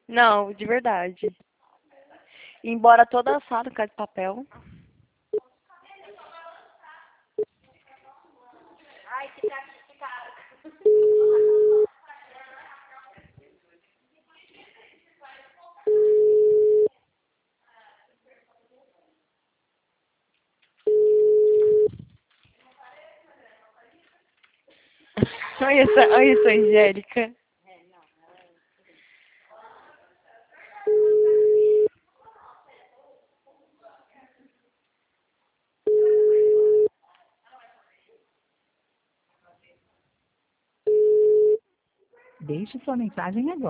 Não, de verdade. Embora toda assada com de papel. Ai, fica. Olha essa Angélica. Deixe sua mensagem agora.